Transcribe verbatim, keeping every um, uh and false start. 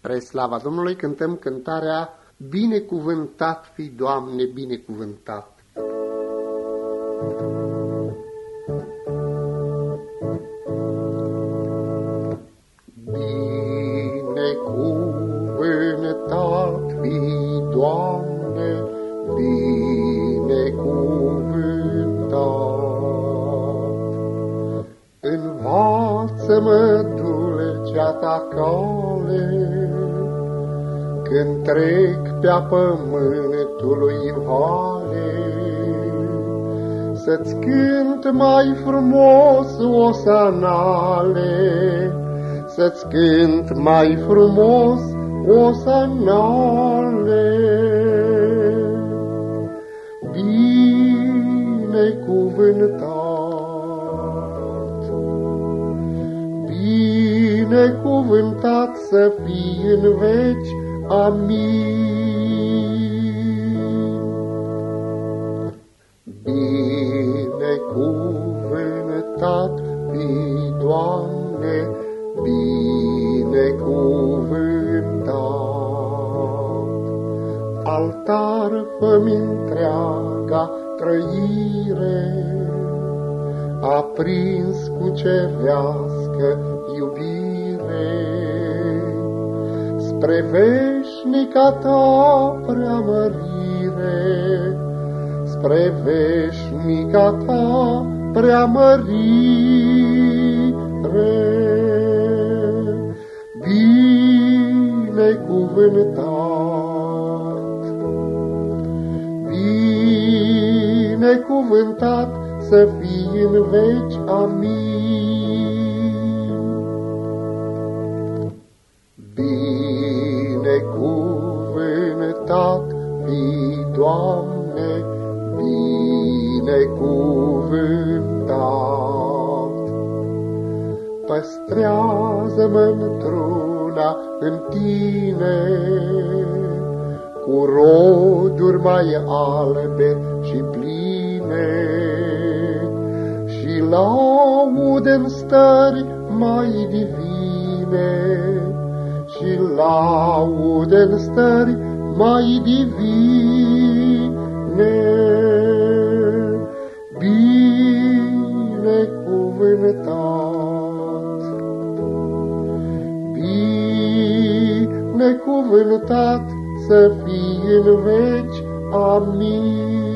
Spre slava Domnului cântăm cântarea Binecuvântat fi, Doamne, binecuvântat. Binecuvântat fi, Doamne, binecuvântat. Învață-mă dulcea ta cale, când trec pe-a pământului vale, să-ți cânt mai frumos osanale, să-ți cânt mai frumos osanale. Binecuvântat, binecuvântat să fii în veci. Amin. Binecuvântat fii, Doamne, binecuvântat. Altar fă-mi întreaga trăire, aprins cu cerească iubire, spre veșnica ta preamărire, spre veșnica ta preamărire. Binecuvântat, binecuvântat să fii în veci. Amin. Binecuvântat fii, Doamne, binecuvântat. Păstrează-mă într-una în Tine, cu roduri mai albe și pline, și laude în stări mai divine, și laude în stări mai divine. Binecuvântat, binecuvântat să fii în veci. Amin.